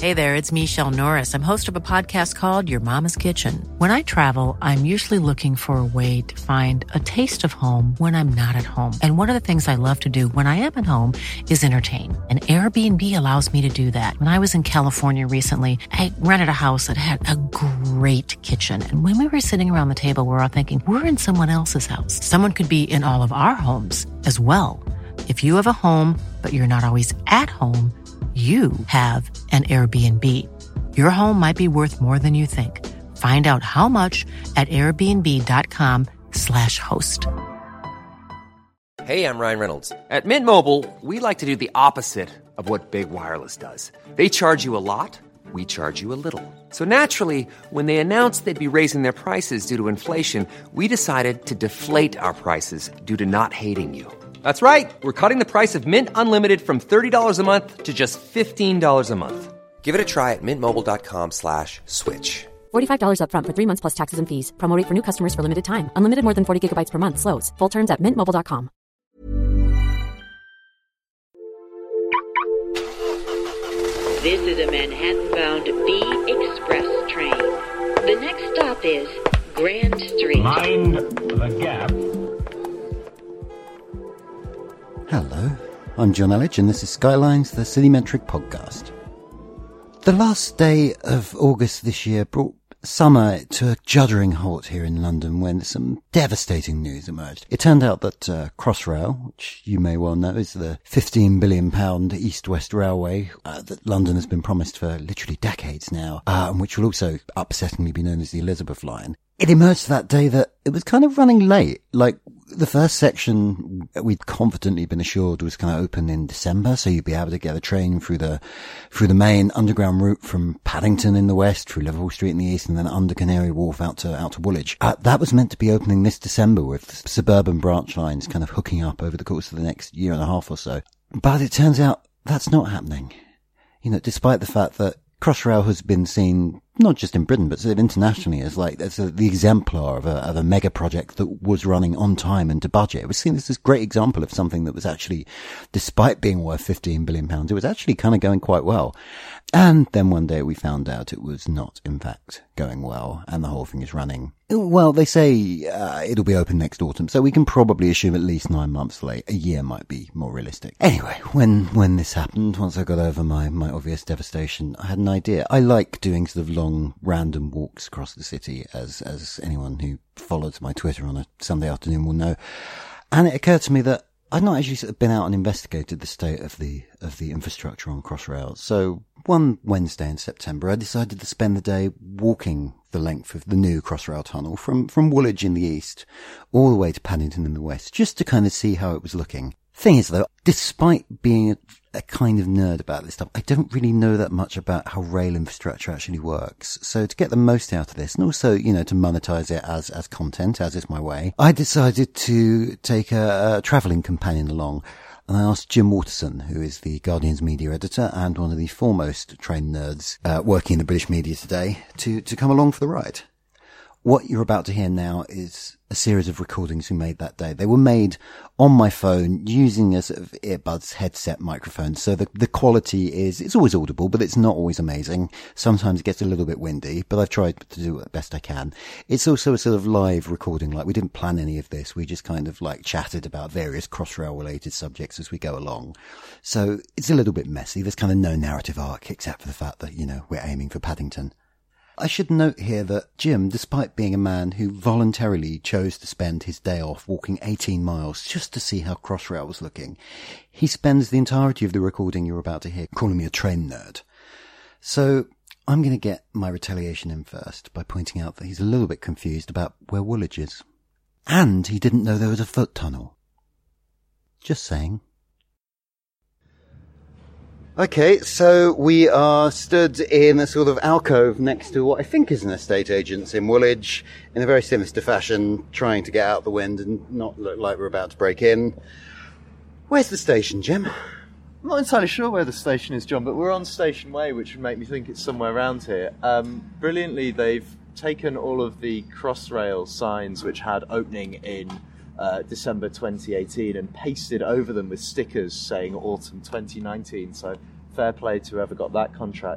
Hey there, it's Michelle Norris. I'm host of a podcast called Your Mama's Kitchen. When I travel, I'm usually looking for a way to find a taste of home when I'm not at home. And one of the things I love to do when I am at home is entertain. And Airbnb allows me to do that. When I was in California recently, I rented a house that had a great kitchen. And when we were sitting around the table, we were all thinking, we're in someone else's house. Someone could be in all of our homes as well. If you have a home, but you're not always at home, you have an Airbnb. Your home might be worth more than you think. Find out how much at airbnb.com/host. Hey, I'm Ryan Reynolds. At Mint Mobile, we like to do the opposite of what Big Wireless does. They charge you a lot, we charge you a little. So naturally, when they announced they'd be raising their prices due to inflation, we decided to deflate our prices due to not hating you. That's right. We're cutting the price of Mint Unlimited from $30 a month to just $15 a month. Give it a try at mintmobile.com/switch. $45 up front for 3 months plus taxes and fees. Promo rate for new customers for limited time. Unlimited more than 40 gigabytes per month. Slows full terms at mintmobile.com. This is a Manhattan-bound B Express train. The next stop is Grand Street. Mind the gap. Hello, I'm John Elledge and this is Skylines, the Cinemetric podcast. The last day of August this year brought summer to a juddering halt here in London when some devastating news emerged. It turned out that Crossrail, which you may well know is the £15 billion east-west railway that London has been promised for literally decades now, and which will also upsettingly be known as the Elizabeth Line, it emerged that day that it was kind of running late. Like, the first section we'd confidently been assured was going to open in December, so you'd be able to get a train through the main underground route from Paddington in the west, through Liverpool Street in the east, and then under Canary Wharf out to Woolwich. That was meant to be opening this December, with suburban branch lines kind of hooking up over the course of the next year and a half or so. But it turns out that's not happening. You know, despite the fact that Crossrail has been seen not just in Britain, but sort of internationally as the exemplar of a mega project that was running on time and to budget. It was seen as this great example of something that was actually, despite being worth £15 billion, it was actually kind of going quite well. And then one day we found out it was not, in fact, going well, and the whole thing is running. Well, they say it'll be open next autumn, so we can probably assume at least 9 months late. A year might be more realistic. Anyway, when this happened, once I got over my obvious devastation, I had an idea. I like doing sort of long, random walks across the city, as anyone who follows my Twitter on a Sunday afternoon will know. And it occurred to me that I'd not actually sort of been out and investigated the state of the infrastructure on Crossrail. So one Wednesday in September, I decided to spend the day walking the length of the new Crossrail tunnel from Woolwich in the east all the way to Paddington in the west, just to kind of see how it was looking. Thing is, though, despite being a kind of nerd about this stuff, I don't really know that much about how rail infrastructure actually works. So to get the most out of this, and also, you know, to monetize it as content, as is my way, I decided to take a travelling companion along. And I asked Jim Waterson, who is the Guardian's media editor and one of the foremost train nerds working in the British media today, to come along for the ride. What you're about to hear now is a series of recordings we made that day. They were made on my phone using a sort of earbuds headset microphone. So the quality it's always audible, but it's not always amazing. Sometimes it gets a little bit windy, but I've tried to do the best I can. It's also a sort of live recording. Like, we didn't plan any of this. We just kind of like chatted about various Crossrail related subjects as we go along. So it's a little bit messy. There's kind of no narrative arc except for the fact that, you know, we're aiming for Paddington. I should note here that Jim, despite being a man who voluntarily chose to spend his day off walking 18 miles just to see how Crossrail was looking, he spends the entirety of the recording you're about to hear calling me a train nerd. So I'm going to get my retaliation in first by pointing out that he's a little bit confused about where Woolwich is. And he didn't know there was a foot tunnel. Just saying. Okay, so we are stood in a sort of alcove next to what I think is an estate agent's in Woolwich, in a very sinister fashion, trying to get out the wind and not look like we're about to break in. Where's the station, Jim? I'm not entirely sure where the station is, John, but we're on Station Way, which would make me think it's somewhere around here. Brilliantly, they've taken all of the Crossrail signs which had opening in December 2018 and pasted over them with stickers saying autumn 2019, so fair play to whoever got that contract.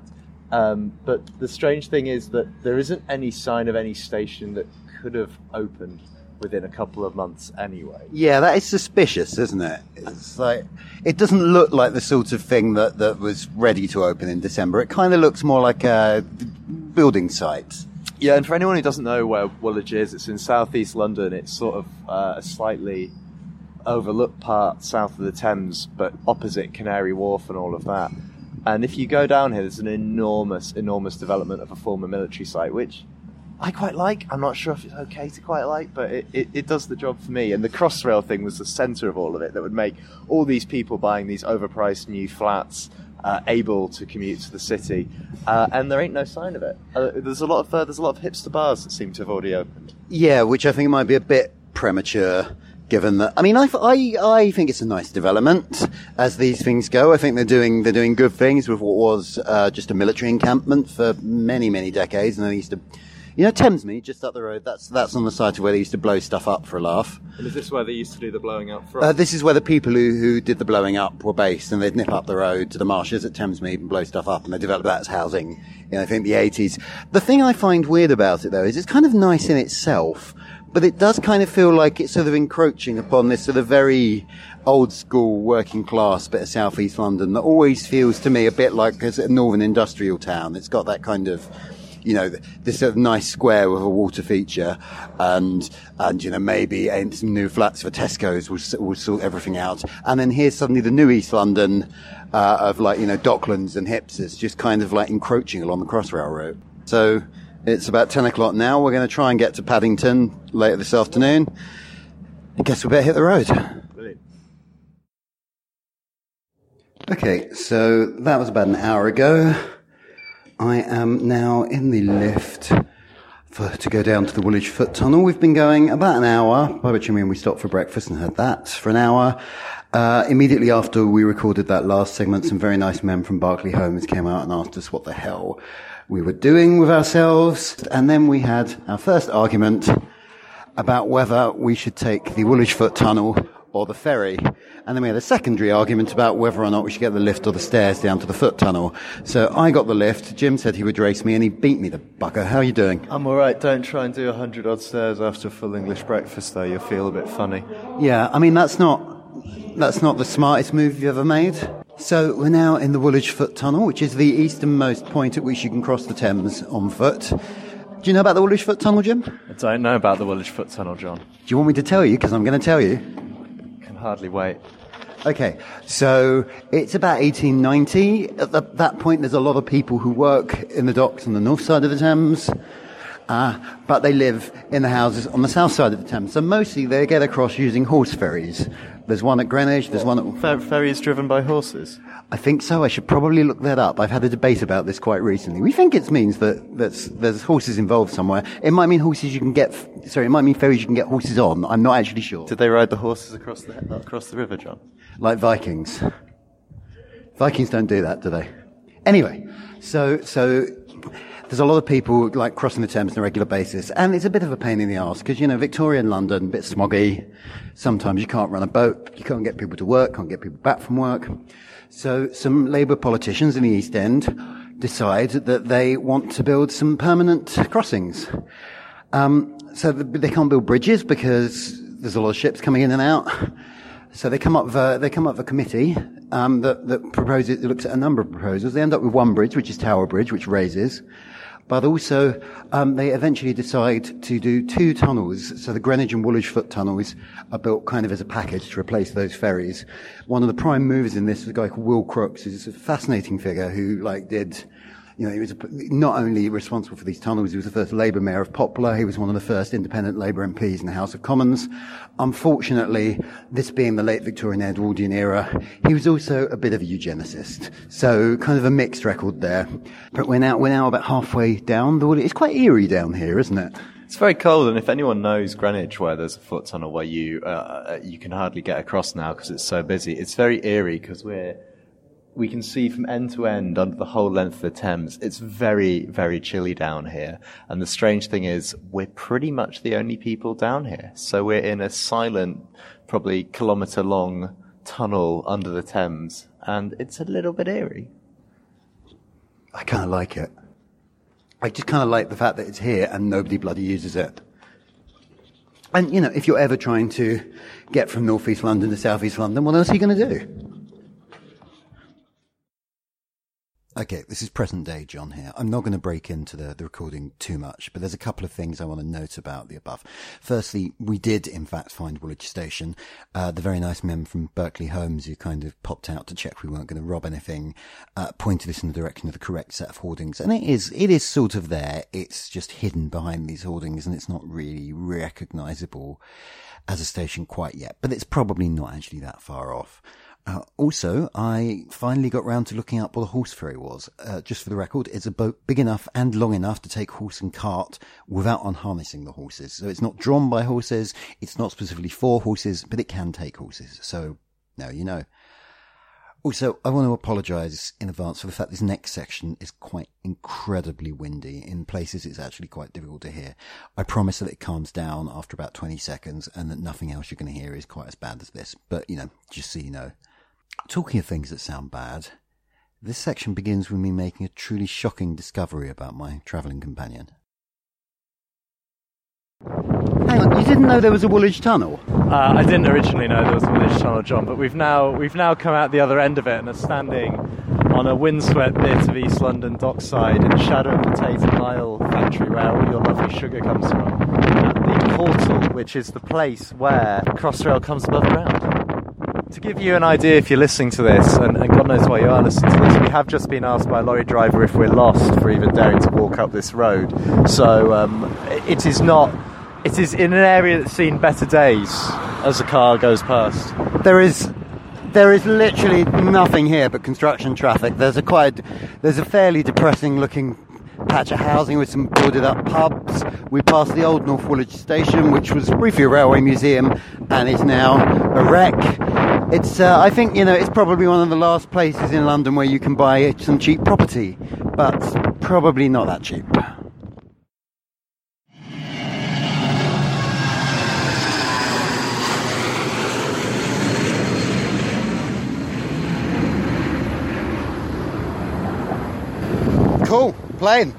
But the strange thing is that there isn't any sign of any station that could have opened within a couple of months anyway. Yeah, that is suspicious, isn't it? It's like, it doesn't look like the sort of thing that was ready to open in December. It kind of looks more like a building site. Yeah, and for anyone who doesn't know where Woolwich is, it's in southeast London. It's sort of a slightly overlooked part south of the Thames, but opposite Canary Wharf and all of that. And if you go down here, there's an enormous development of a former military site, which I quite like. I'm not sure if it's okay to quite like, but it does the job for me. And the Crossrail thing was the centre of all of it, that would make all these people buying these overpriced new flats able to commute to the city. And there ain't no sign of it. There's a lot of hipster bars that seem to have already opened. Yeah, which I think might be a bit premature, given that. I mean, I think it's a nice development as these things go. I think they're doing good things with what was just a military encampment for many, many decades, and they used to. You know, Thamesmead, just up the road, that's on the site of where they used to blow stuff up for a laugh. And is this where they used to do the blowing up from? This is where the people who did the blowing up were based, and they'd nip up the road to the marshes at Thamesmead and blow stuff up, and they developed that as housing in, I think, the 80s. The thing I find weird about it, though, is it's kind of nice in itself, but it does kind of feel like it's sort of encroaching upon this sort of very old school working class bit of southeast London that always feels to me a bit like a northern industrial town. It's got that kind of, you know, this sort of nice square with a water feature, and you know, maybe some new flats for Tesco's will sort everything out. And then here's suddenly the new East London of, like, you know, Docklands and hipsters just kind of like encroaching along the Crossrail route. So it's about 10 o'clock now. We're going to try and get to Paddington later this afternoon. I guess we better hit the road. Brilliant. Okay, so that was about an hour ago. I am now in the lift to go down to the Woolwich Foot Tunnel. We've been going about an hour, by which I mean we stopped for breakfast and had that for an hour. Immediately after we recorded that last segment, some very nice men from Berkeley Homes came out and asked us what the hell we were doing with ourselves. And then we had our first argument about whether we should take the Woolwich Foot Tunnel or the ferry. And then we had a secondary argument about whether or not we should get the lift or the stairs down to the foot tunnel. So I got the lift. Jim said he would race me, and he beat me, the bucker. How are you doing? I'm all right. Don't try and do 100 odd stairs after a full English breakfast, though. You'll feel a bit funny. Yeah, I mean, that's not the smartest move you've ever made. So we're now in the Woolwich Foot Tunnel, which is the easternmost point at which you can cross the Thames on foot. Do you know about the Woolwich Foot Tunnel, Jim? I don't know about the Woolwich Foot Tunnel, John. Do you want me to tell you? Because I'm going to tell you. Can hardly wait. Okay, so it's about 1890. At that point, there's a lot of people who work in the docks on the north side of the Thames, but they live in the houses on the south side of the Thames. So mostly they get across using horse ferries. There's one at Greenwich, there's one at... Ferries driven by horses? I think so. I should probably look that up. I've had a debate about this quite recently. We think it means that there's horses involved somewhere. It might mean ferries you can get horses on. I'm not actually sure. Did they ride the horses across the river, John? Like Vikings. Vikings don't do that, do they? Anyway, so there's a lot of people like crossing the Thames on a regular basis, and it's a bit of a pain in the arse because, you know, Victorian London, a bit smoggy. Sometimes you can't run a boat, you can't get people to work, can't get people back from work. So some Labour politicians in the East End decide that they want to build some permanent crossings. So they can't build bridges because there's a lot of ships coming in and out. So they come up with a committee that proposes. It looks at a number of proposals. They end up with one bridge, which is Tower Bridge, which raises. But also, they eventually decide to do two tunnels. So the Greenwich and Woolwich Foot tunnels are built kind of as a package to replace those ferries. One of the prime movers in this was a guy called Will Crooks, who's a fascinating figure who did, you know, he was not only responsible for these tunnels, he was the first Labour mayor of Poplar. He was one of the first independent Labour MPs in the House of Commons. Unfortunately, this being the late Victorian Edwardian era, he was also a bit of a eugenicist. So kind of a mixed record there. But we're now about halfway down. It's quite eerie down here, isn't it? It's very cold, and if anyone knows Greenwich, where there's a foot tunnel where you can hardly get across now because it's so busy, it's very eerie because we can see from end to end under the whole length of the Thames. It's very, very chilly down here. And the strange thing is, we're pretty much the only people down here. So we're in a silent, probably kilometre-long tunnel under the Thames, and it's a little bit eerie. I kind of like it. I just kind of like the fact that it's here and nobody bloody uses it. And, you know, if you're ever trying to get from North East London to South East London, what else are you going to do? Okay, this is present day John here. I'm not going to break into the recording too much, but there's a couple of things I want to note about the above. Firstly, we did in fact find Woolwich Station. The very nice men from Berkeley Homes who kind of popped out to check we weren't going to rob anything, pointed us in the direction of the correct set of hoardings. And it is sort of there. It's just hidden behind these hoardings and it's not really recognisable as a station quite yet, but it's probably not actually that far off. Also, I finally got round to looking up what a horse ferry was. Just for the record, it's a boat big enough and long enough to take horse and cart without unharnessing the horses. So it's not drawn by horses, it's not specifically for horses, but it can take horses. So, now you know. Also, I want to apologise in advance for the fact this next section is quite incredibly windy. In places, it's actually quite difficult to hear. I promise that it calms down after about 20 seconds and that nothing else you're going to hear is quite as bad as this. But, you know, just so you know. Talking of things that sound bad, this section begins with me making a truly shocking discovery about my travelling companion. Hang on, you didn't know there was a Woolwich Tunnel? I didn't originally know there was a Woolwich Tunnel, John, but we've now come out the other end of it and are standing on a windswept bit of East London dockside in the shadow of the Tate and Lyle factory where all your lovely sugar comes from. At the portal, which is the place where Crossrail comes above ground. To give you an idea, if you're listening to this, and God knows why you are listening to this, we have just been asked by a lorry driver if we're lost for even daring to walk up this road. So it is in an area that's seen better days as a car goes past. There is literally nothing here but construction traffic. There's a fairly depressing looking patch of housing with some boarded up pubs. We passed the old North Woolwich Station, which was briefly a railway museum and is now a wreck. It's, I think, you know, it's probably one of the last places in London where you can buy some cheap property, but probably not that cheap. Cool, plane.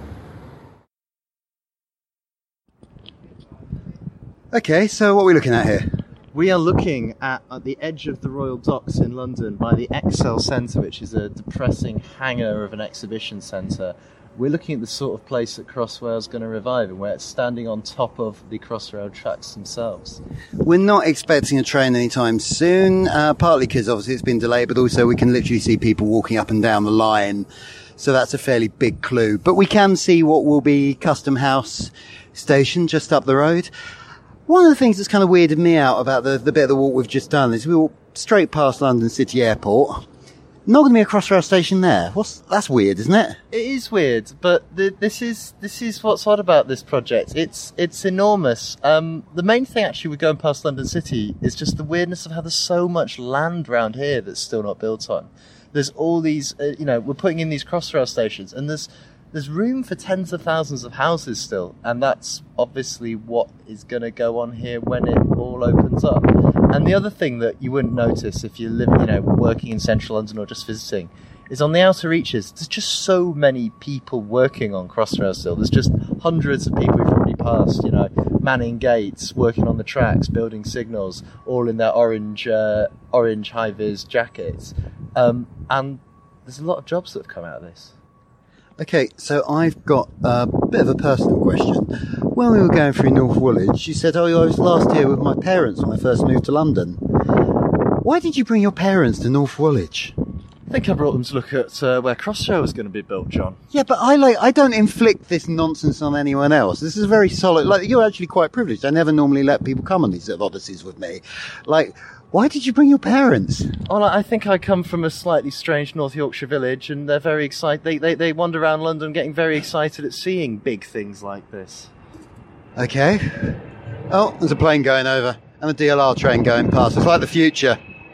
Okay, so what are we looking at here? We are looking at the edge of the Royal Docks in London by the Excel Centre, which is a depressing hangar of an exhibition centre. We're looking at the sort of place that Crossrail's going to revive and where it's standing on top of the Crossrail tracks themselves. We're not expecting a train anytime soon, partly because obviously it's been delayed, but also we can literally see people walking up and down the line. So that's a fairly big clue. But we can see what will be Custom House Station just up the road. One of the things that's kind of weirded me out about the bit of the walk we've just done is we walked straight past London City Airport. Not going to be a Crossrail station there. That's weird, isn't it? It is weird, but this is what's odd about this project. It's enormous. The main thing actually with going past London City is just the weirdness of how there's so much land around here that's still not built on. There's all these, we're putting in these Crossrail stations, and there's room for tens of thousands of houses still, and that's obviously what is going to go on here when it all opens up. And the other thing that you wouldn't notice if you're living, working in central London or just visiting, is on the outer reaches, there's just so many people working on Crossrail still. There's just hundreds of people who've already passed, manning gates, working on the tracks, building signals, all in their orange high-vis jackets. And there's a lot of jobs that have come out of this. Okay, so I've got a bit of a personal question. When we were going through North Woolwich, you said, I was last here with my parents when I first moved to London. Why did you bring your parents to North Woolwich? I think I brought them to look at where Crossrail was going to be built, John. Yeah, but I don't inflict this nonsense on anyone else. This is very solid. You're actually quite privileged. I never normally let people come on these sort of odysseys with me. Why did you bring your parents? Well, I think I come from a slightly strange North Yorkshire village, and they're very excited. They wander around London getting very excited at seeing big things like this. Okay. Oh, there's a plane going over, and a DLR train going past. It's like the future.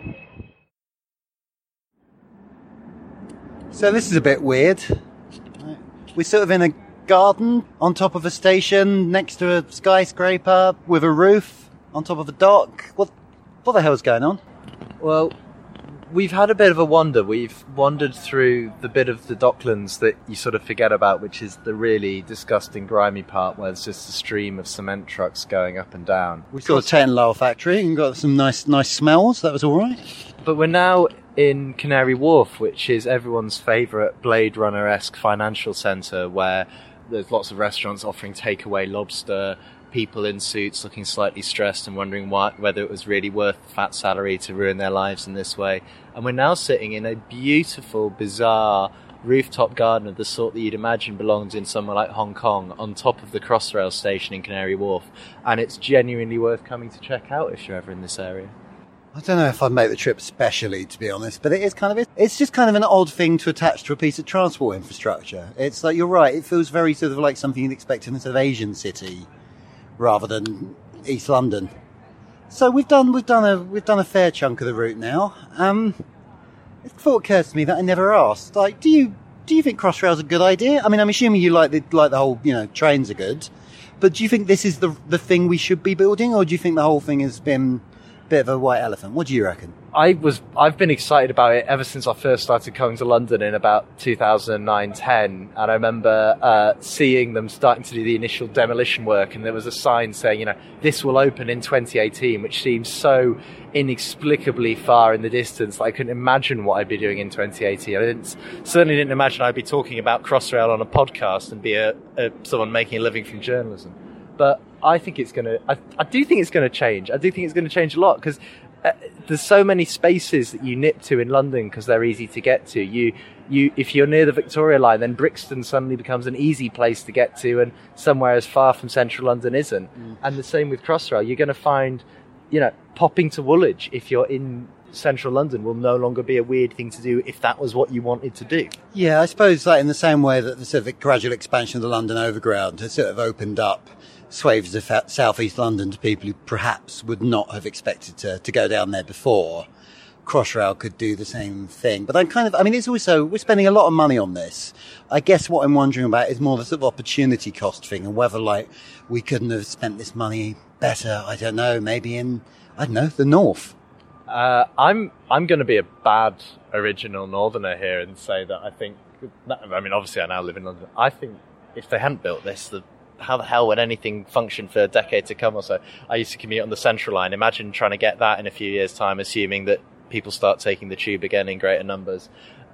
So this is a bit weird. We're sort of in a garden on top of a station, next to a skyscraper, with a roof on top of a dock. What the hell's going on? Well, We've had a bit of a wander. We've wandered through the bit of the Docklands that you sort of forget about, which is the really disgusting, grimy part where there's just a stream of cement trucks going up and down. We saw a Tate & Lyle factory and got some nice smells. That was all right. But we're now in Canary Wharf, which is everyone's favourite Blade Runner-esque financial centre, where there's lots of restaurants offering takeaway lobster, people in suits looking slightly stressed and wondering whether it was really worth the fat salary to ruin their lives in this way. And we're now sitting in a beautiful, bizarre rooftop garden of the sort that you'd imagine belongs in somewhere like Hong Kong, on top of the Crossrail station in Canary Wharf. And it's genuinely worth coming to check out if you're ever in this area. I don't know if I'd make the trip specially, to be honest, but it's just kind of an odd thing to attach to a piece of transport infrastructure. It's like, you're right, it feels very sort of like something you'd expect in a sort of Asian city rather than East London. So we've done a fair chunk of the route now. It thought occurs to me that I never asked. Like, do you think Crossrail's a good idea? I mean, I'm assuming you like the whole, trains are good, but do you think this is the thing we should be building, or do you think the whole thing has been a bit of a white elephant? What do you reckon? I've been excited about it ever since I first started coming to London in about 2009-10, and I remember seeing them starting to do the initial demolition work, and there was a sign saying, this will open in 2018, which seems so inexplicably far in the distance that I couldn't imagine what I'd be doing in 2018. I certainly didn't imagine I'd be talking about Crossrail on a podcast and be someone making a living from journalism. But I think it's going to... I do think it's going to change. I do think it's going to change a lot, because there's so many spaces that you nip to in London because they're easy to get to. You, if you're near the Victoria line, then Brixton suddenly becomes an easy place to get to, and somewhere as far from central London isn't. And the same with Crossrail. You're going to find, popping to Woolwich if you're in central London will no longer be a weird thing to do if that was what you wanted to do. Yeah, I suppose like in the same way that the sort of gradual expansion of the London Overground has sort of opened up swathes of southeast London to people who perhaps would not have expected to go down there before. Crossrail could do the same thing. But it's also, we're spending a lot of money on this. I guess what I'm wondering about is more the sort of opportunity cost thing, and whether we couldn't have spent this money better, I don't know, maybe in, the north. I'm going to be a bad original northerner here and say that I think, obviously I now live in London. I think if they hadn't built this, how the hell would anything function for a decade to come or so? I used to commute on the Central Line. Imagine trying to get that in a few years' time, assuming that people start taking the tube again in greater numbers.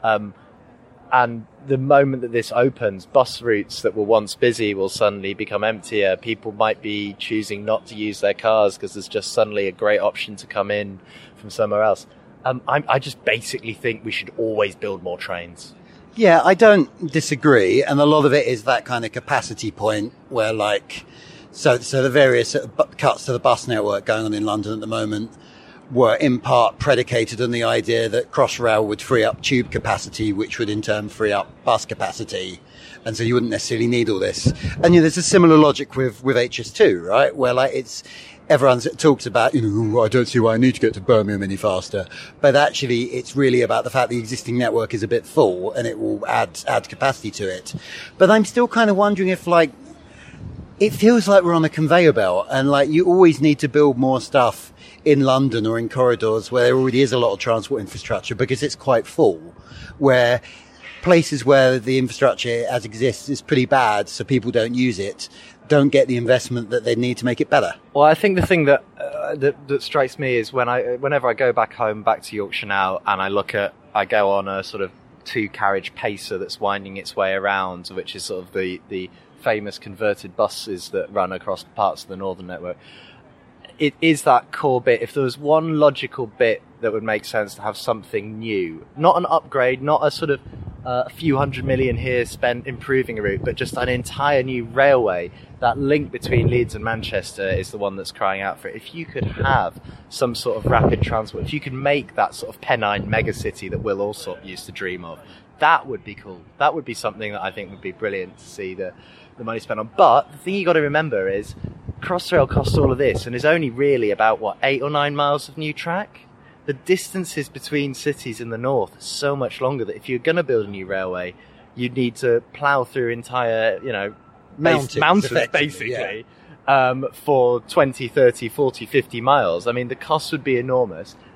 And the moment that this opens, bus routes that were once busy will suddenly become emptier. People might be choosing not to use their cars because there's just suddenly a great option to come in from somewhere else. I just basically think we should always build more trains. Yeah, I don't disagree, and a lot of it is that kind of capacity point where, so the various cuts to the bus network going on in London at the moment were in part predicated on the idea that Crossrail would free up tube capacity, which would in turn free up bus capacity, and so you wouldn't necessarily need all this. And there's a similar logic with HS2, right? Where everyone talks about, I don't see why I need to get to Birmingham any faster. But actually, it's really about the fact the existing network is a bit full and it will add capacity to it. But I'm still kind of wondering if, it feels like we're on a conveyor belt, and you always need to build more stuff in London or in corridors where there already is a lot of transport infrastructure because it's quite full, where places where the infrastructure as exists is pretty bad, so people don't use it, don't get the investment that they need to make it better. Well, I think the thing that strikes me is whenever I go back to Yorkshire now, and I go on a sort of 2-carriage pacer that's winding its way around, which is sort of the famous converted buses that run across parts of the Northern network. It is that core bit. If there was one logical bit that would make sense to have something new, not an upgrade, not a sort of a few $100 million here spent improving a route, but just an entire new railway, that link between Leeds and Manchester is the one that's crying out for it. If you could have some sort of rapid transport, if you could make that sort of Pennine megacity that Will Alsop used to dream of, that would be cool. That would be something that I think would be brilliant to see the money spent on. But the thing you got to remember is Crossrail costs all of this and is only really about 8 or 9 miles of new track. The distances between cities in the north are so much longer that if you're going to build a new railway, you'd need to plough through entire, mountains basically, for 20, 30, 40, 50 miles. I mean, the cost would be enormous.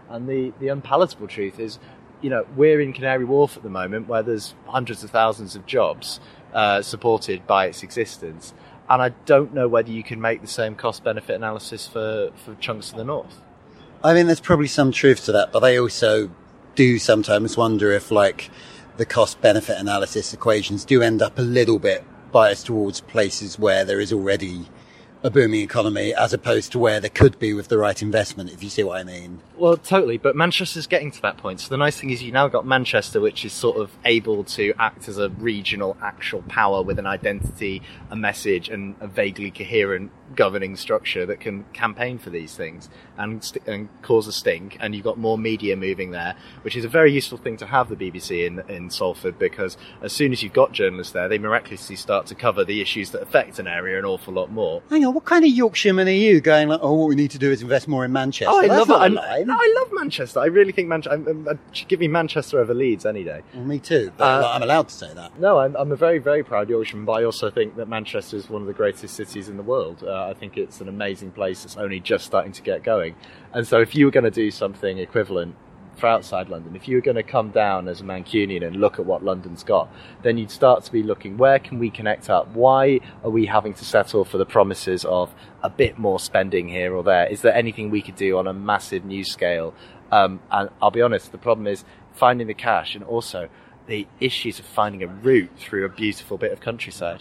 And the unpalatable truth is, we're in Canary Wharf at the moment where there's hundreds of thousands of jobs supported by its existence. And I don't know whether you can make the same cost-benefit analysis for chunks of the north. I mean, there's probably some truth to that, but I also do sometimes wonder if, the cost-benefit analysis equations do end up a little bit biased towards places where there is already a booming economy as opposed to where there could be with the right investment, if you see what I mean. Well, totally, but Manchester's getting to that point. So the nice thing is you now got Manchester, which is sort of able to act as a regional actual power with an identity, a message, and a vaguely coherent governing structure that can campaign for these things and cause a stink. And you've got more media moving there, which is a very useful thing to have the BBC in Salford, because as soon as you've got journalists there, they miraculously start to cover the issues that affect an area an awful lot more. Hang on, what kind of Yorkshireman are you going what we need to do is invest more in Manchester? Oh, I love it. I love Manchester. I really think Manchester. Give me Manchester over Leeds any day. Well, me too. But I'm allowed to say that. No, I'm a very, very proud Yorkshireman, but I also think that Manchester is one of the greatest cities in the world. I think it's an amazing place that's only just starting to get going. And so if you were going to do something equivalent for outside London, if you were going to come down as a Mancunian and look at what London's got, then you'd start to be looking, where can we connect up? Why are we having to settle for the promises of a bit more spending here or there? Is there anything we could do on a massive new scale? And I'll be honest, the problem is finding the cash and also the issues of finding a route through a beautiful bit of countryside.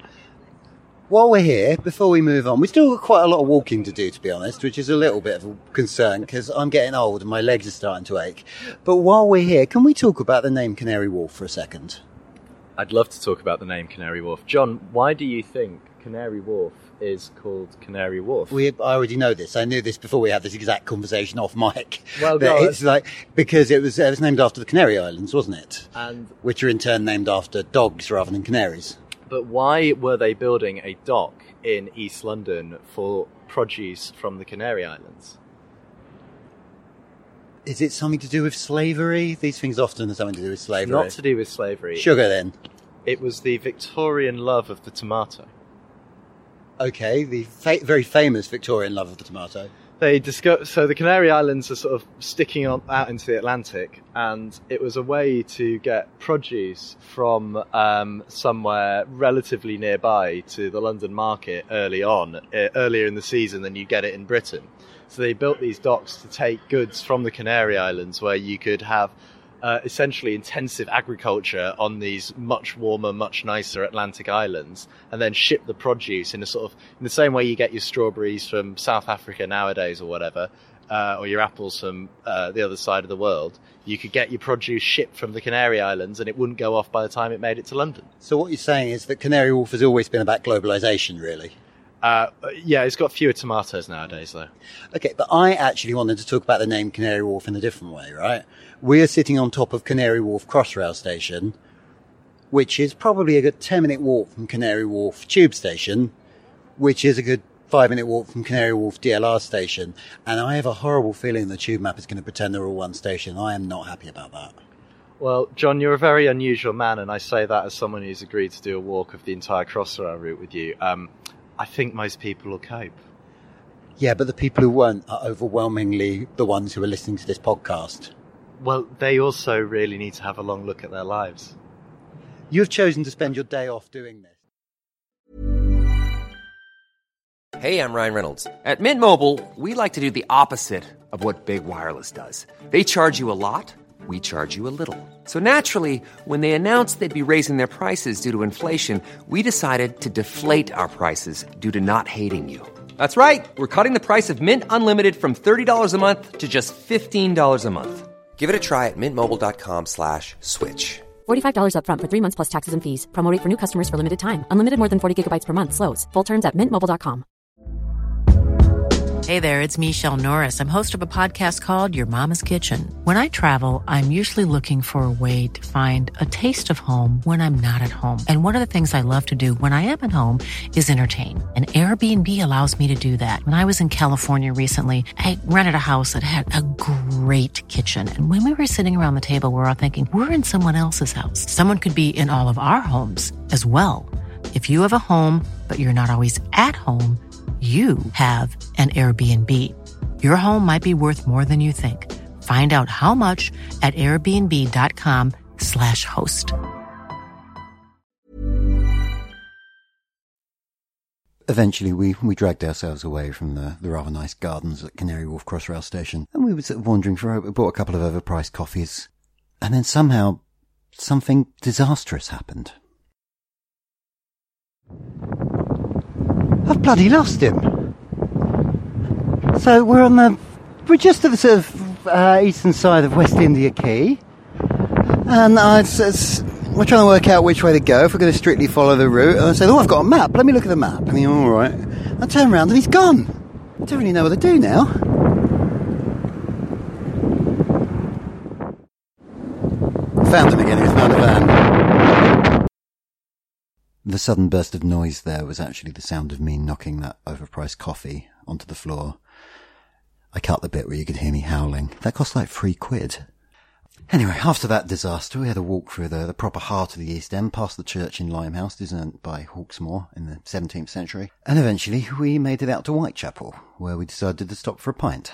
While we're here, before we move on, we've still got quite a lot of walking to do, to be honest, which is a little bit of a concern because I'm getting old and my legs are starting to ache. But while we're here, can we talk about the name Canary Wharf for a second? I'd love to talk about the name Canary Wharf. John, why do you think Canary Wharf is called Canary Wharf? I already know this. I knew this before we had this exact conversation off mic. Well, it's because it was named after the Canary Islands, wasn't it? And which are in turn named after dogs rather than canaries. But why were they building a dock in East London for produce from the Canary Islands? Is it something to do with slavery? These things often have something to do with slavery. Not to do with slavery. Sugar, then? It was the Victorian love of the tomato. Okay, the very famous Victorian love of the tomato. So the Canary Islands are sort of sticking out into the Atlantic, and it was a way to get produce from somewhere relatively nearby to the London market earlier in the season than you get it in Britain. So they built these docks to take goods from the Canary Islands, where you could have essentially intensive agriculture on these much warmer, much nicer Atlantic islands, and then ship the produce in the same way you get your strawberries from South Africa nowadays or whatever, or your apples from the other side of the world. You could get your produce shipped from the Canary Islands and it wouldn't go off by the time it made it to London. So what you're saying is that Canary Wharf has always been about globalisation, really? Yeah, it's got fewer tomatoes nowadays, though. Okay, but I actually wanted to talk about the name Canary Wharf in a different way, right? We're sitting on top of Canary Wharf Crossrail Station, which is probably a good 10-minute walk from Canary Wharf Tube Station, which is a good 5-minute walk from Canary Wharf DLR Station. And I have a horrible feeling the tube map is going to pretend they're all one station. I am not happy about that. Well, John, you're a very unusual man, and I say that as someone who's agreed to do a walk of the entire Crossrail route with you. I think most people will cope. Yeah, but the people who won't are overwhelmingly the ones who are listening to this podcast. Well, they also really need to have a long look at their lives. You have chosen to spend your day off doing this. Hey, I'm Ryan Reynolds. At Mint Mobile, we like to do the opposite of what Big Wireless does. They charge you a lot. We charge you a little. So naturally, when they announced they'd be raising their prices due to inflation, we decided to deflate our prices due to not hating you. That's right. We're cutting the price of Mint Unlimited from $30 a month to just $15 a month. Give it a try at mintmobile.com/switch. $45 up front for 3 months plus taxes and fees. Promo rate for new customers for limited time. Unlimited more than 40 gigabytes per month. Slows full terms at mintmobile.com. Hey there, it's Michelle Norris. I'm host of a podcast called Your Mama's Kitchen. When I travel, I'm usually looking for a way to find a taste of home when I'm not at home. And one of the things I love to do when I am at home is entertain. And Airbnb allows me to do that. When I was in California recently, I rented a house that had a great kitchen. And when we were sitting around the table, we were all thinking, we're in someone else's house. Someone could be in all of our homes as well. If you have a home, but you're not always at home, you have an Airbnb. Your home might be worth more than you think. Find out how much at airbnb.com/host. Eventually, we dragged ourselves away from the rather nice gardens at Canary Wharf Crossrail Station, and we were sort of wandering for we bought a couple of overpriced coffees, and then somehow something disastrous happened. I've bloody lost him. So we're just at the sort of eastern side of West India Quay, and we're trying to work out which way to go, if we're going to strictly follow the route. And I said, I've got a map, let me look at the map. And he, all right. I turn around and he's gone. I don't really know what to do now. Found him again, he was found a van. The sudden burst of noise there was actually the sound of me knocking that overpriced coffee onto the floor. I cut the bit where you could hear me howling. That cost like £3. Anyway, after that disaster, we had a walk through the proper heart of the East End, past the church in Limehouse, designed by Hawksmoor in the 17th century. And eventually, we made it out to Whitechapel, where we decided to stop for a pint.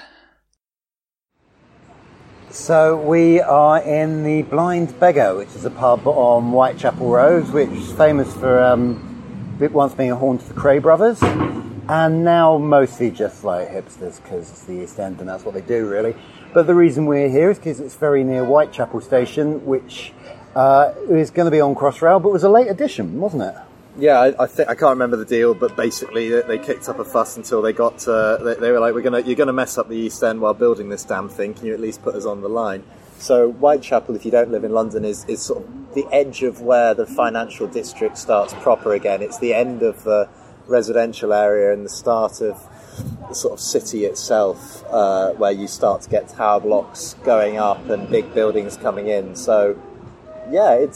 So we are in the Blind Beggar, which is a pub on Whitechapel Road, which is famous for once being a haunt of the Cray brothers, and now mostly just like hipsters, because it's the East End and that's what they do, really. But the reason we're here is because it's very near Whitechapel Station, which is going to be on Crossrail, but was a late addition, wasn't it? Yeah, I can't remember the deal, but basically they kicked up a fuss until they got they were like, you're gonna mess up the East End while building this damn thing. Can you at least put us on the line? So Whitechapel, if you don't live in London, is sort of the edge of where the financial district starts proper again. It's the end of the residential area and the start of the sort of city itself, where you start to get tower blocks going up and big buildings coming in. So yeah, it's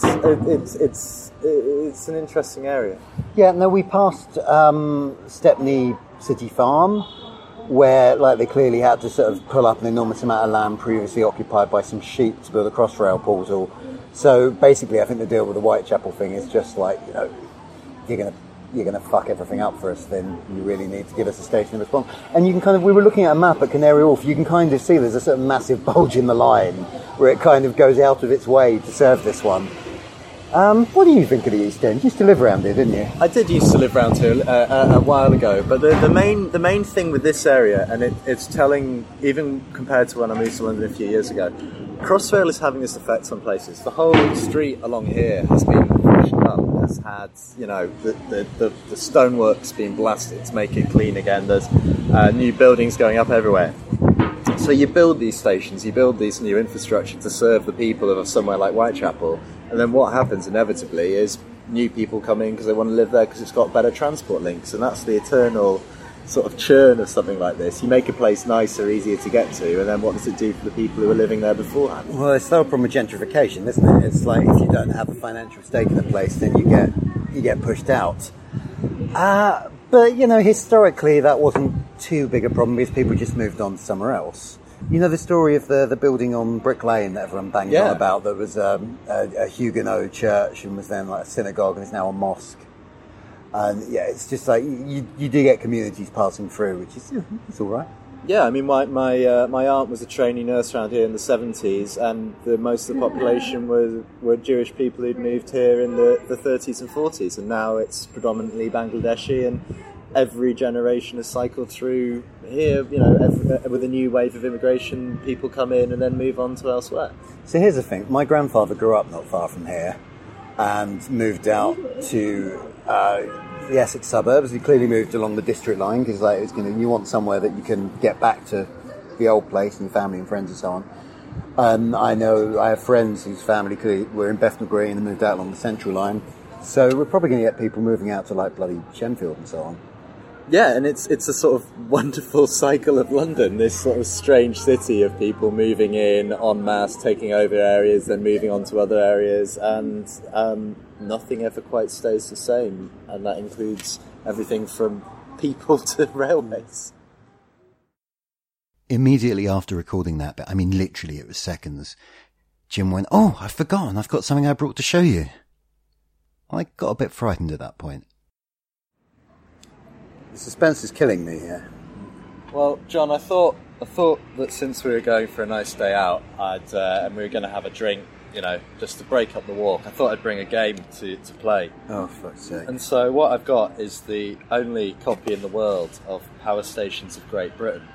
an interesting area. Yeah, no, we passed Stepney City Farm, where like they clearly had to sort of pull up an enormous amount of land previously occupied by some sheep to build a Crossrail portal. So basically, I think the deal with the Whitechapel thing is just like, you know, you're gonna fuck everything up for us, then you really need to give us a station in response. And you can kind of, we were looking at a map at Canary Wharf, you can kind of see there's a sort of massive bulge in the line where it kind of goes out of its way to serve this one. What do you think of the East End? You used to live around here, didn't you? I did used to live around here a while ago, but the main thing with this area, and it's telling, even compared to when I moved to London a few years ago, Crossrail is having this effect on places. The whole street along here has been freshened up, has had, you know, the stonework's been blasted to make it clean again. There's new buildings going up everywhere. So you build these stations, you build these new infrastructure to serve the people of somewhere like Whitechapel, and then what happens inevitably is new people come in because they want to live there because it's got better transport links, and that's the eternal sort of churn of something like this. You make a place nicer, easier to get to, and then what does it do for the people who were living there beforehand? Well, it's the whole problem with gentrification, isn't it? It's like if you don't have a financial stake in the place, then you get pushed out. But, you know, historically that wasn't too big a problem because people just moved on somewhere else. You know the story of the building on Brick Lane that everyone banged on about, that was a Huguenot church and was then like a synagogue and is now a mosque. And yeah, it's just like you do get communities passing through, which is it's all right. Yeah, I mean, my aunt was a trainee nurse around here in the 70s, and most of the population were Jewish people who'd moved here in the 30s and 40s, and now it's predominantly Bangladeshi, and every generation has cycled through here, you know, with a new wave of immigration, people come in and then move on to elsewhere. So here's the thing, my grandfather grew up not far from here and moved out to the Essex suburbs. He clearly moved along the district line because like, you want somewhere that you can get back to the old place and family and friends and so on. I have friends whose family were in Bethnal Green and moved out along the central line. So we're probably going to get people moving out to like bloody Shenfield and so on. Yeah, and it's a sort of wonderful cycle of London, this sort of strange city of people moving in en masse, taking over areas, then moving on to other areas, and nothing ever quite stays the same, and that includes everything from people to railways. Immediately after recording that bit, I mean literally it was seconds, Jim went, "Oh, I've forgotten, I've got something I brought to show you." I got a bit frightened at that point. The suspense is killing me here. Well, John, I thought I thought that since we were going for a nice day out, and we were going to have a drink, just to break up the walk, I thought I'd bring a game to play. Oh, fuck's sake. And so what I've got is the only copy in the world of Power Stations of Great Britain,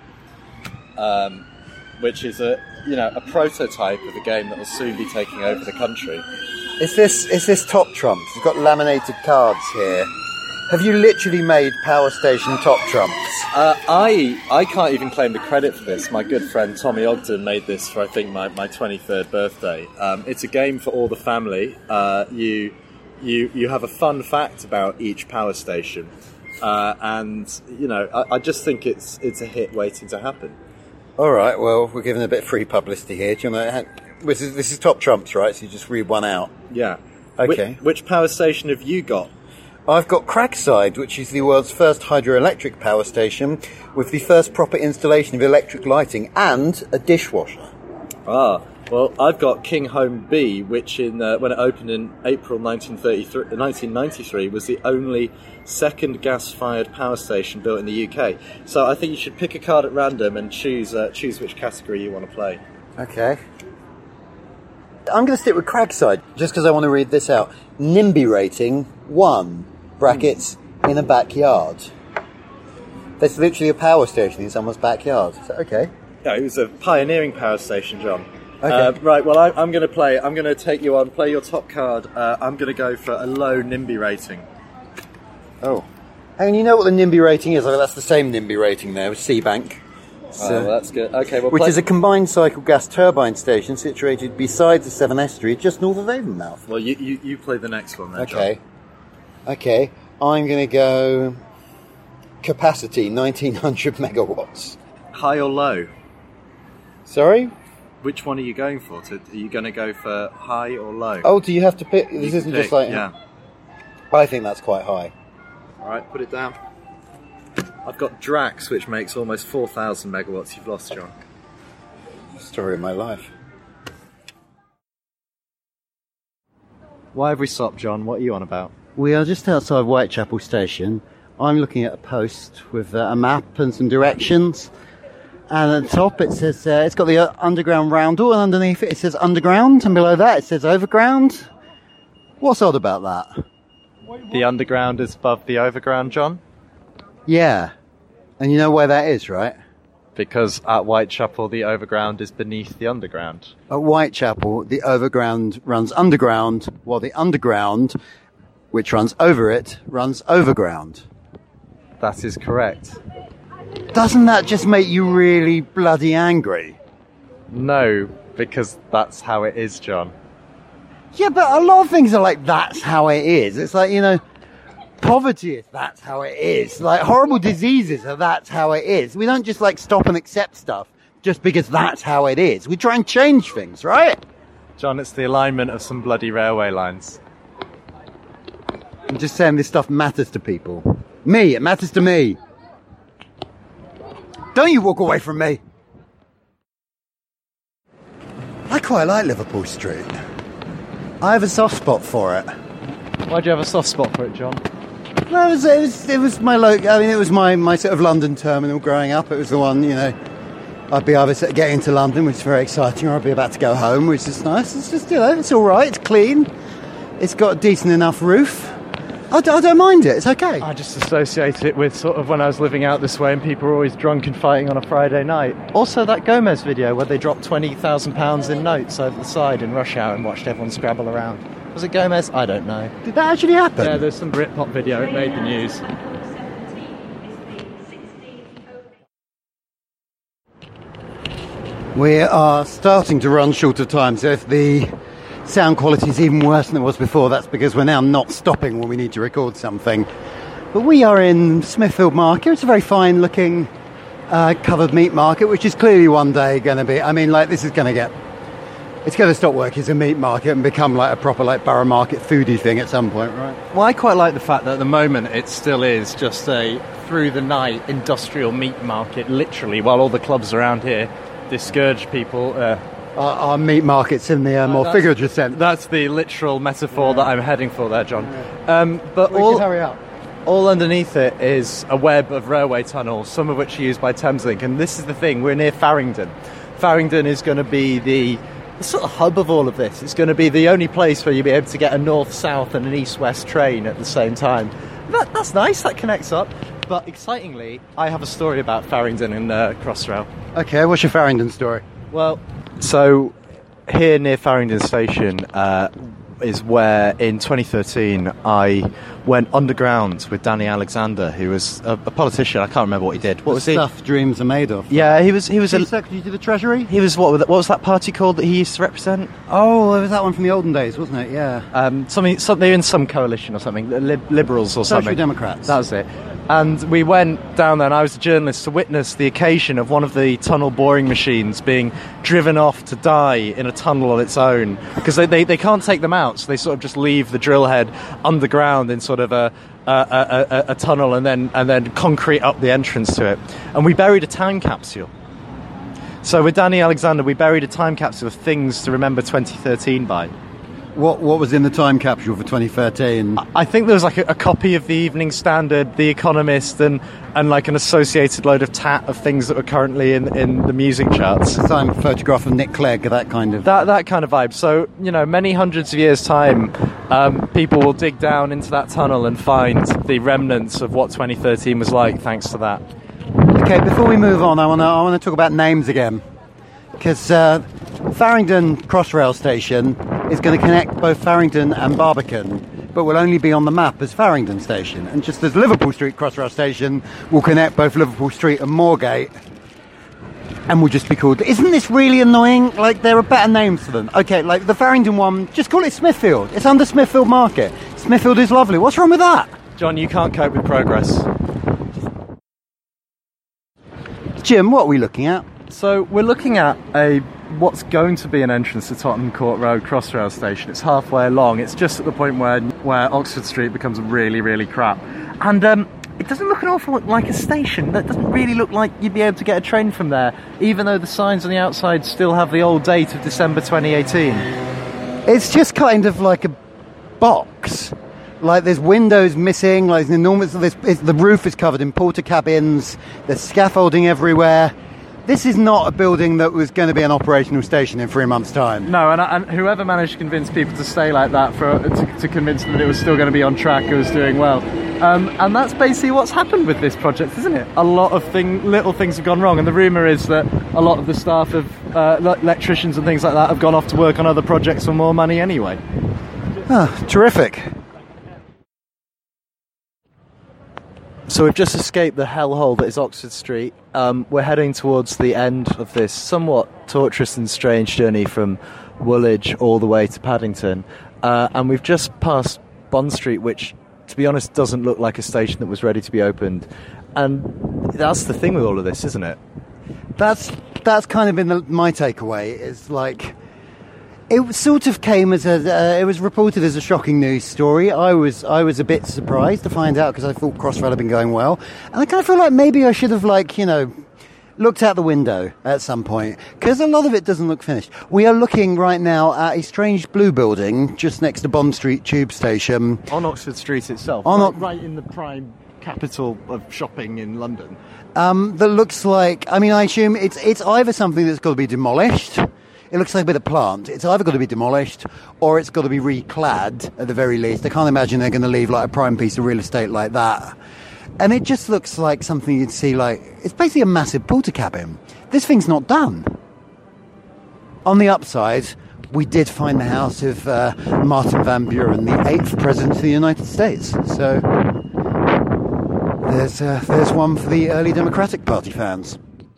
which is a prototype of a game that will soon be taking over the country. Is this Top Trumps? You've got laminated cards here. Have you literally made Power Station Top Trumps? I can't even claim the credit for this. My good friend Tommy Ogden made this for, I think, my 23rd birthday. It's a game for all the family. You have a fun fact about each power station, and I just think it's a hit waiting to happen. All right. Well, we're giving a bit of free publicity here. Do you know? This is Top Trumps, right? So you just read one out. Yeah. Okay. Which power station have you got? I've got Cragside, which is the world's first hydroelectric power station with the first proper installation of electric lighting and a dishwasher. Ah, well, I've got Kinghome B, which when it opened in April 1993, was the only second gas-fired power station built in the UK. So I think you should pick a card at random and choose which category you want to play. Okay. I'm going to stick with Cragside, just because I want to read this out. NIMBY rating 1, brackets, in a backyard. There's literally a power station in someone's backyard. Is that okay? Yeah, it was a pioneering power station, John. Okay. Right, well, I'm going to play. I'm going to take you on, play your top card. I'm going to go for a low NIMBY rating. Oh. And you know what the NIMBY rating is? That's the same NIMBY rating there with Seabank. Well, that's good. Okay, well, which is a combined cycle gas turbine station situated beside the Severn Estuary, just north of Avonmouth. Well, you play the next one then, Okay. John. Okay, I'm going to go capacity 1900 megawatts. High or low? Sorry? Which one are you going for? Are you going to go for high or low? Oh, do you have to pick? This isn't pick, just like... Yeah. I think that's quite high. All right, put it down. I've got Drax, which makes almost 4,000 megawatts. You've lost, John. Story of my life. Why have we stopped, John? What are you on about? We are just outside Whitechapel Station. I'm looking at a post with a map and some directions. And at the top it says, it's got the underground roundel, and underneath it says underground, and below that it says overground. What's odd about that? The underground is above the overground, John? Yeah. And you know where that is, right? Because at Whitechapel the overground is beneath the underground. At Whitechapel, the overground runs underground, while the underground, which runs over it, runs overground. That is correct. Doesn't that just make you really bloody angry? No, because that's how it is, John. Yeah, but a lot of things are like, that's how it is. It's like, poverty is, that's how it is. Like, horrible diseases are, that's how it is. We don't just, stop and accept stuff just because that's how it is. We try and change things, right? John, it's the alignment of some bloody railway lines. I'm just saying this stuff matters to people. Me, it matters to me. Don't you walk away from me. I quite like Liverpool Street. I have a soft spot for it. Why do you have a soft spot for it, John? No, it was my it was my sort of London terminal growing up. It was the one, I'd be either getting into London, which is very exciting, or I'd be about to go home, which is nice. It's just, it's all right. It's clean. It's got a decent enough roof. I don't mind it. It's okay. I just associate it with sort of when I was living out this way and people were always drunk and fighting on a Friday night. Also that Gomez video where they dropped £20,000 in notes over the side in rush hour and watched everyone scrabble around. Was it Gomez? I don't know. Did that actually happen? Yeah, there's some Britpop video. It made the news. We are starting to run short of time, so if the sound quality is even worse than it was before, that's because we're now not stopping when we need to record something. But we are in Smithfield Market. It's a very fine looking covered meat market, which is clearly one day going to be, this is going to it's going to stop working as a meat market and become like a proper borough market foodie thing at some point, right? Well, I quite like the fact that at the moment it still is just a through the night industrial meat market, literally, while all the clubs around here discourage people. Our meat markets in the more figurative sense. That's the literal metaphor that I'm heading for there, John. But we can hurry up. all underneath it is a web of railway tunnels, some of which are used by Thameslink. And this is the thing, we're near Farringdon. Farringdon is going to be the sort of hub of all of this. It's going to be the only place where you'll be able to get a north-south and an east-west train at the same time. That's nice, that connects up. But excitingly, I have a story about Farringdon and Crossrail. Okay, what's your Farringdon story? Well, so here near Farringdon Station is where in 2013 I went underground with Danny Alexander, who was a politician. I can't remember what he did. What was he? Stuff dreams are made of. Yeah, he was Chief Secretary to the Treasury? He was what was that party called that he used to represent? Oh, it was that one from the olden days, wasn't it? Yeah. Something in some coalition or something, Liberals or something. Social Democrats. That was it. And we went down there, and I was a journalist, to witness the occasion of one of the tunnel boring machines being driven off to die in a tunnel on its own, because they can't take them out, so they sort of just leave the drill head underground in sort of a tunnel, and then concrete up the entrance to it. And we buried a time capsule. So with Danny Alexander, we buried a time capsule of things to remember 2013 by. What was in the time capsule for 2013? I think there was like a copy of the Evening Standard, The Economist, and like an associated load of of things that were currently in the music charts. A time photograph of Nick Clegg, that kind of vibe. So, many hundreds of years' time, people will dig down into that tunnel and find the remnants of what 2013 was like, thanks to that. Okay, before we move on, I want to talk about names again, because Farringdon Crossrail Station is going to connect both Farringdon and Barbican, but will only be on the map as Farringdon Station. And just as Liverpool Street Crossrail Station will connect both Liverpool Street and Moorgate, and will just be called... Isn't this really annoying? Like, there are better names for them. Okay, like the Farringdon one, just call it Smithfield. It's under Smithfield Market. Smithfield is lovely. What's wrong with that? John, you can't cope with progress. Jim, what are we looking at? So we're looking at what's going to be an entrance to Tottenham Court Road Crossrail Station. It's halfway along. It's just at the point where Oxford Street becomes really, really crap. And it doesn't look an awful lot like a station. That doesn't really look like you'd be able to get a train from there, even though the signs on the outside still have the old date of December 2018. It's just kind of like a box. Like, there's windows missing, like there's enormous... the roof is covered in porter cabins, there's scaffolding everywhere. This is not a building that was going to be an operational station in 3 months' time. No, and whoever managed to convince people to stay like that to convince them that it was still going to be on track, it was doing well. And that's basically what's happened with this project, isn't it? A lot of little things have gone wrong, and the rumour is that a lot of the staff of electricians and things like that have gone off to work on other projects for more money anyway. Ah, terrific. So we've just escaped the hellhole that is Oxford Street. We're heading towards the end of this somewhat torturous and strange journey from Woolwich all the way to Paddington. And we've just passed Bond Street, which, to be honest, doesn't look like a station that was ready to be opened. And that's the thing with all of this, isn't it? That's kind of been my takeaway. It's like... It sort of came as it was reported as a shocking news story. I was a bit surprised to find out, because I thought Crossrail had been going well, and I kind of feel like maybe I should have looked out the window at some point, because a lot of it doesn't look finished. We are looking right now at a strange blue building just next to Bond Street Tube Station on Oxford Street itself, right in the prime capital of shopping in London. That looks like, I assume it's either something that's got to be demolished. It looks like a bit of plant. It's either got to be demolished or it's got to be reclad at the very least. I can't imagine they're going to leave like a prime piece of real estate like that. And it just looks like something you'd see it's basically a massive porter cabin. This thing's not done. On the upside, we did find the house of Martin Van Buren, the 8th President of the United States. So there's one for the early Democratic Party fans.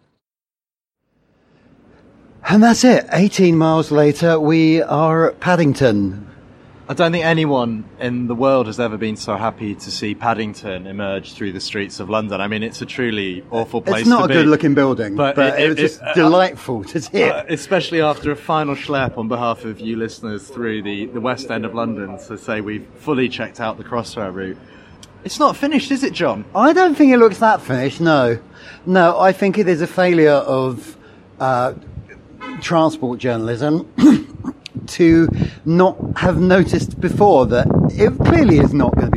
And that's it. 18 miles later, we are at Paddington. I don't think anyone in the world has ever been so happy to see Paddington emerge through the streets of London. It's a truly awful place to be. It's not a good-looking building, but it was just delightful to see it. Especially after a final schlep on behalf of you listeners through the West End of London to say we've fully checked out the Crossrail route. It's not finished, is it, John? I don't think it looks that finished, no. No, I think it is a failure of... transport journalism to not have noticed before that it clearly is not going to be ready in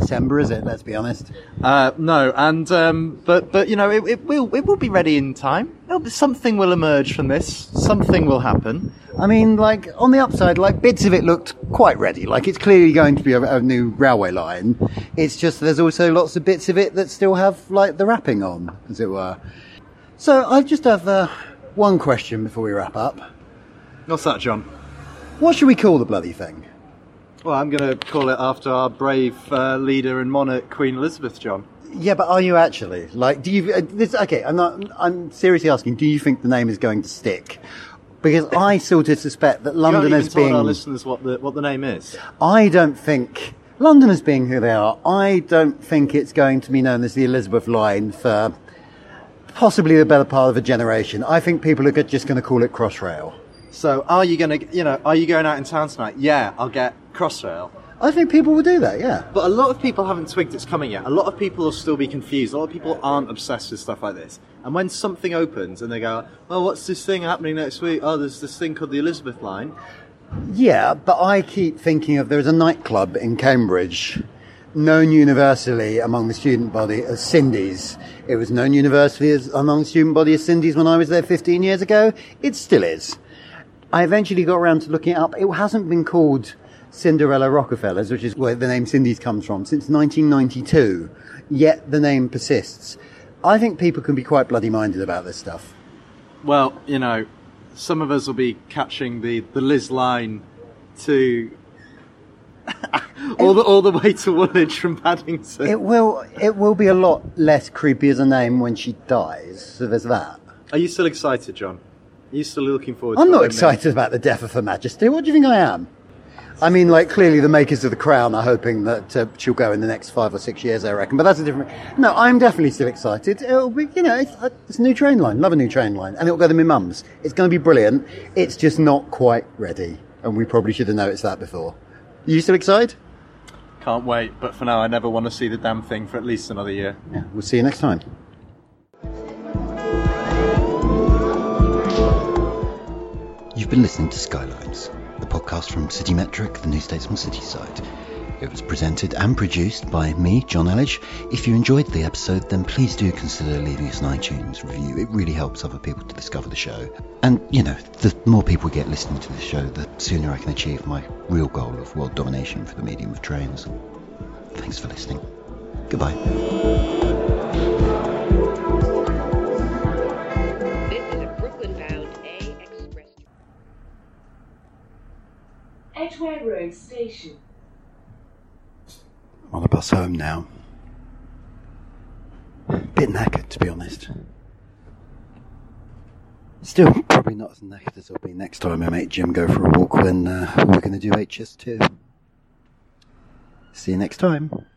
December, is it? Let's be honest. No, and but you know, it will be ready in time. Something will emerge from this. Something will happen. I mean, like, on the upside, like, bits of it looked quite ready. Like, it's clearly going to be a new railway line. It's just there's also lots of bits of it that still have, like, the wrapping on, as it were. So, I just have one question before we wrap up. What's that, John? What should we call the bloody thing? Well, I'm going to call it after our brave leader and monarch, Queen Elizabeth, John. Yeah, but are you actually? Like, do you... okay, I'm seriously asking, do you think the name is going to stick? Because I sort of suspect that London as being... told our listeners what the name is. I don't think... London as being who they are, I don't think it's going to be known as the Elizabeth Line for possibly the better part of a generation. I think people are just going to call it Crossrail. So, are you going out in town tonight? Yeah, I'll get Crossrail. I think people will do that, yeah. But a lot of people haven't twigged it's coming yet. A lot of people will still be confused. A lot of people aren't obsessed with stuff like this. And when something opens and they go, well, what's this thing happening next week? Oh, there's this thing called the Elizabeth Line. Yeah, but I keep thinking of there's a nightclub in Cambridge known universally among the student body as Cindy's. It was known universally among the student body as Cindy's when I was there 15 years ago. It still is. I eventually got around to looking it up. It hasn't been called Cinderella Rockefellers, which is where the name Cindy's comes from, since 1992. Yet the name persists. I think people can be quite bloody minded about this stuff. Well, you know, some of us will be catching the Liz line to all the way to Woolwich from Paddington. It will be a lot less creepy as a name when she dies. So there's that. Are you still excited, John? Are you still looking forward to it? I'm not excited about the death of Her Majesty. What do you think I am? I mean, like, clearly the makers of the Crown are hoping that she'll go in the next 5 or 6 years, I reckon. But that's a different... No, I'm definitely still excited. It'll be, you know, it's a new train line. Love a new train line. And it'll go to my mum's. It's going to be brilliant. It's just not quite ready. And we probably should have noticed that before. Are you still excited? Can't wait. But for now, I never want to see the damn thing for at least another year. Yeah, we'll see you next time. You've been listening to Skylines, the podcast from City Metric, the New Statesman City site. It was presented and produced by me, John Elledge. If you enjoyed the episode, then please do consider leaving us an iTunes review. It really helps other people to discover the show. And, you know, the more people we get listening to the show, the sooner I can achieve my real goal of world domination for the medium of trains. Thanks for listening. Goodbye. Edgware Road Station. I'm on a bus home now. Bit knackered, to be honest. Still, probably not as knackered as I'll be next time I make Jim go for a walk when we're going to do HS2. See you next time.